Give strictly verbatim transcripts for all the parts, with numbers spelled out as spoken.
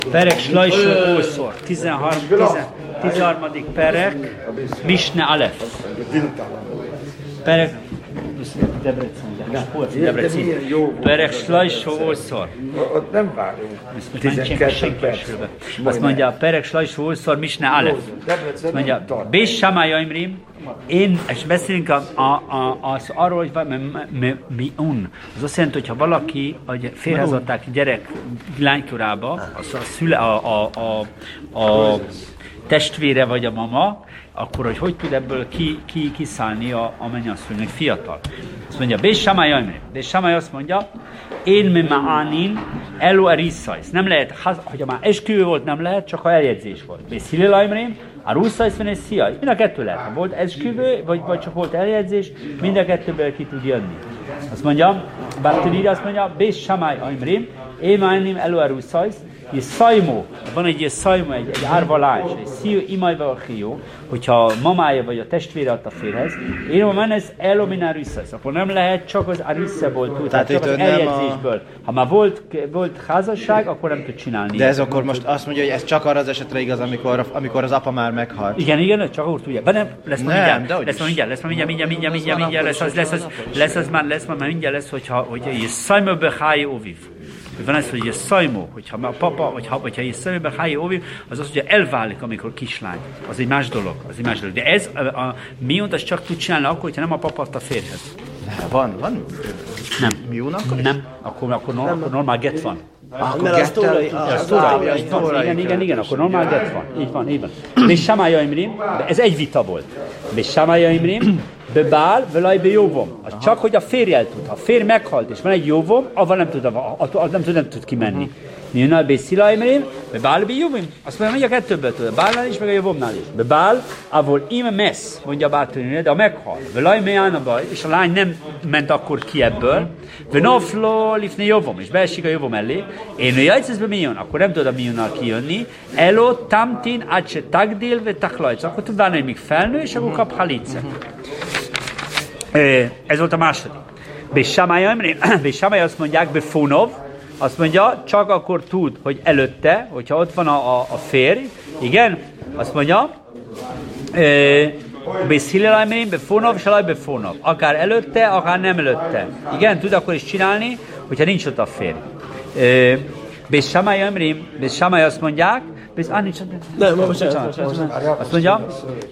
Perek slajsó ószor, tizenharmadik perek, Misne Alef. Perek, Debrecen, Debrecen. Perek slajsó ószor. Ott nem várunk. Azt mondja, Perek slajsó ószor, Misne Alef. Azt mondja, Bés Samájaimrim, én, és beszélünk a, a, a, az arról, hogy mi un. Az azt jelenti, hogyha valaki félrehozották gyerek lánykorába, az a, szüle, a, a, a, a testvére vagy a mama, akkor hogy hogy tud ebből ki, ki, kiszállni a, a mennyasszonynak fiatal. Azt mondja, Bés Samály Ajmri. Bés Samály azt mondja, én me ma'anin elu erisszajsz. Nem lehet, hogyha már esküvő volt, nem lehet, csak ha eljegyzés volt. Bés Hillel Ajmri, a russzajsz van egy szia. Mind a kettő lehet. Ha volt esküvő, vagy, vagy csak volt eljegyzés, mind a kettőből ki tud jönni. Azt mondja, Bartolini azt mondja, Bés Samály Ajmri, én ma'anim elu erisszajsz. És szajmó, van egy ilyen szajmó, egy, egy árvalás, egy szíjú imajva a hió, hogyha a mamája vagy a testvére adta férhez, én mondom, ez elomin ariszasz, akkor nem lehet csak az ariszaból tud, tehát csak az eljegyzésből. A... Ha már volt, volt házasság, akkor nem tud csinálni. De ez akkor most azt mondja, hogy ez csak arra az esetre igaz, amikor, amikor az apa már meghalt. Igen, igen, csak úgy tudja. Nem, lesz ma mindjárt, lesz ma mindjárt, lesz ma mindjárt, mindjárt, mindjárt, mindjárt, mindjárt, lesz az, lesz az, lesz az már, lesz ma mindjárt lesz, hogyha, hogy szajmó beháj óviv. Van ez, hogy a szajmó, hogyha a papa, hogyha, hogyha a szajmóben háj óviv, az az, hogy elválik, amikor kislány. Az egy más dolog, az egy más dolog. De ez, a, a miunt, az csak tud csinálni akkor, hogyha nem a papa adta férhez. Van, van? Nem. Miun akkor? Nem, akkor, akkor, akkor, akkor normál get van. Akkor gettel, igen, igen, igen, akkor normál get van. Így van, így van. És Samája Imrim, ez egy vita volt. És Samája Imrim, bebál, velaj be jóvom. Az csak, hogy a férjel tud. Ha a férj meghalt, és van egy jóvom, avval nem tud, nem tud, nem tud kimenni. Nőnál be Szilaimrim, bebál be jóvom. Azt mondja, hogy a kettőbből tud. A bálnál is, meg a jóvomnál is. Bebál, avol ime messz, mondja a Bártolini, de a meghal. Velaj me baj, és a lány nem ment akkor ki ebből. Venoflo lifne jóvom, és beesik a jóvom elé. Én ő jajceszbe mi jön, akkor nem tud a miunnal kijönni. Elo tamtin acse tagdil ve taklajc. Akkor tud várni, hogy még felnő, és akkor kap halice. Ez volt a második. Bésámály azt mondják, befonov, azt mondja, csak akkor tud, hogy előtte, hogyha ott van a, a, a férj, igen, azt mondja, Bészhillelajmén, befonov, salaj befonov. Akár előtte, akár nem előtte. Igen, tud akkor is csinálni, hogyha nincs ott a férj. Bésámály Amrim, Bésámály azt mondják, Bész, ah, nincs nem, bocsánat, azt mondja,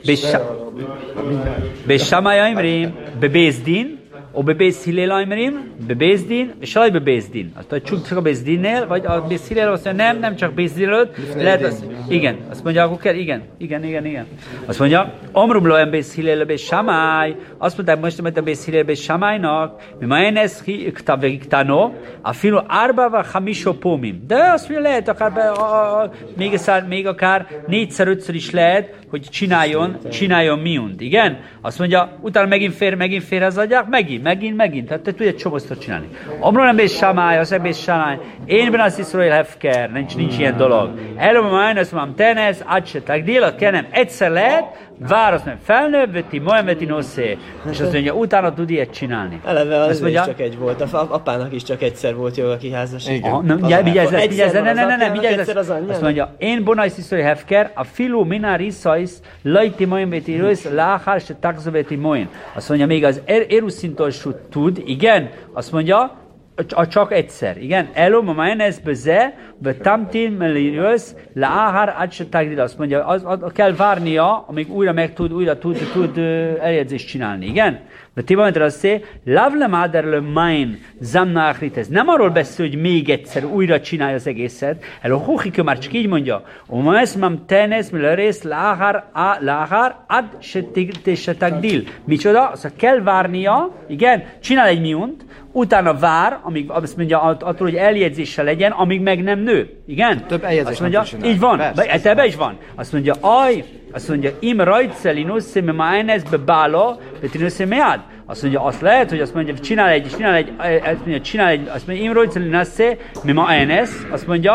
Bésámály Amrim, Bebézdin, o bebész Hillel bebézdin, és salaj bebézdin. Azt mondja, csak a bézdinnél, vagy a bész Hillel azt mondja, nem, nem csak bézdin előtt, lehet az, igen, azt mondja, akkor kell, igen, igen, igen, igen. Azt mondja, omrumlo en bész Hillel bész Samály, azt mondták most, hogy a bész Hillel bész Samálynak, mi ma én ez hiktano, a filo árbával hamisó pómim. De azt mondja, lehet akár, be, a, a, még, szár, még akár négyszer, ötször is lehet, hogy csináljon, csináljon miunt, igen? Azt mondja, utána megint fér, megint fér az adják, megint, megint, megint. Tehát te tudja csomószor csinálni. Amról nem bész Samály, az nem bész Samály. Én ben az Iszrael hefker, nincs, nincs ilyen dolog. Előbb már azt mondom, tenez, átsetek, délat kenem, egyszer lehet, vár, azt mondja, felnőbb, veti, majd veti noszé. És azt mondja, utána tud ilyet csinálni. Eleve az mondja, csak egy volt. A apának is csak egyszer volt jó a kiházasság. Igen. Vigyázz, vigyázz, ne, ne, ne, ne, vigyázz. Azt mondja, én bonajsz Iszrael hefker, a filu minár iszajsz, lajti moin veti rősz, láhár se takzó veti moin. Azt mondja, még az eruszintól tud, igen, azt mondja, csak egyszer, igen. Elo, ma majenez beze, be tamtin melirősz, láhár átsetagdil. Azt mondja, az, az, az kell várnia, amíg újra meg tud, újra tud, tud uh, eljegyzést csinálni, igen. De ti van, azt mondja, lavle máderle main zamna achritez. Nem arról beszél, hogy még egyszer újra csinálja az egészet. Elo, hóhikő már csak így mondja. Oma ez mam tenez melirősz, láhár, láhár átsetagdil. Micsoda? Azt kell várnia, igen, csinál egy miunt, utána vár, amíg azt mondja, attól, hogy eljegyzéssel legyen, amíg meg nem nő. Igen? Több eljegyzés mondja, így van. Be, ebbe is van. Azt mondja, aj, azt mondja, im rajtszel inusse me májnez be bálo, betinusse mead. Azt mondja, azt lehet, hogy azt mondja, csinál egy, csinál egy, azt mondja, csinál egy, azt mondja, im rajtszel inusse me májnez, azt mondja,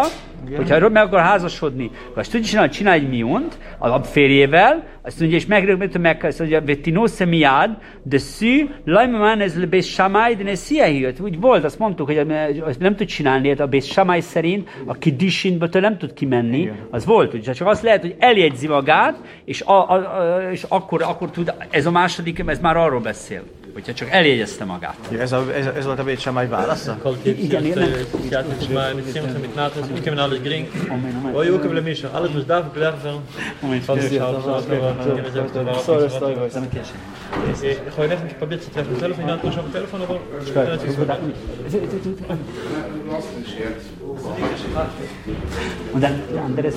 Hogyha meg akar házasodni, akkor azt tudja csinálni, csinálj egy miunt a férjével, azt mondja, és megrögtön meg, azt mondja, vetinósze miád, de szű, lajmamán ez le Bét Shammai, de ne szia. Úgy volt, azt mondtuk, hogy azt nem tud csinálni, a Bét Shammai szerint, a Kiddushinből nem tud kimenni, az volt, úgy, csak azt lehet, hogy eljegyzi magát, és, a, a, a, és akkor, akkor tud, ez a második, ez már arról beszél, hogyha csak eljegyezte magát. Ja, ez, a, ez, ez volt a Bét Shammai válasza? Igen, igen. Oh, je ook hebben Misha. Alles was daar verklaard van. Sorry, sorry, guys. Ga je net een paar bits treffen? Telefoon, dan toch op telefoon of? Und dann Andres,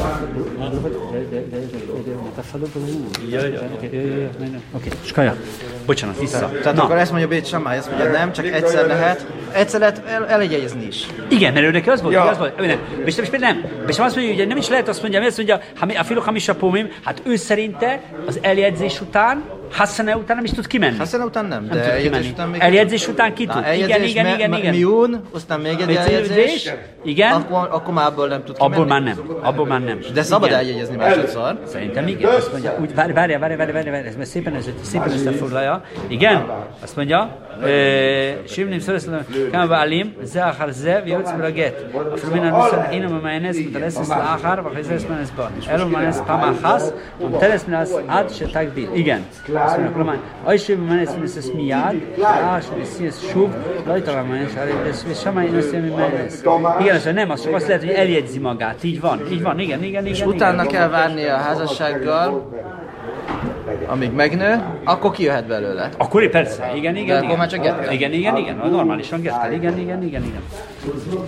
Ja, ja. Oké, Skaja, bocsánat, vissza. Tehát akkor ezt mondja Bét Shammai, azt mondja, nem, csak egyszer lehet, egyszer lehet el, eljegyezni is. Igen, mert ő neki az volt, ja. az volt. Nem, és nem, és azt mondja, hogy nem is lehet azt mondja, azt mondja, a Filochamisha Pomim, hát ő szerinte az eljegyzés után, Hassane után nem is tud kimenni. Hassane után nem, nem de tud eljegyzés után még... Eljegyzés után ki tud. Igen, igen, igen, igen. Miun, aztán még egy eljegyzés, igen. Akkor, akkor már abból nem tud kimenni. Abból már nem, abból már nem. De szabad eljegyezni másodszor. Szerintem igen, azt mondja, úgy, várj, várj, várj, várj, várj, várj, ezt szépen, ez, szépen összefoglalja. Igen, azt mondja, Simnim szoreszlom, kámba alim, ze achar ze, viutz mraget. Afrumina nuszan, én a majonez, mint a lesz ezt láhár, vagy ez lesz menezba. Elom manez pamachasz, am teres minaz ad, se tagdil. Igen. Azt mondja, Romány, ajső manez, mint ez miád, á, se lesz színes sub, lajtala manez, és Shammai nőszem, mi menez. Igen, azt nem, azt csak azt lehet, hogy eljegyzi magát. Így van, így van, igen, igen, igen. És utána kell várni a házassággal, amíg megnő, akkor kijöhet belőle. Akkor persze, igen, igen, de igen. akkor már csak gettel. Igen, igen, igen, normálisan gettel, igen, igen, igen, igen.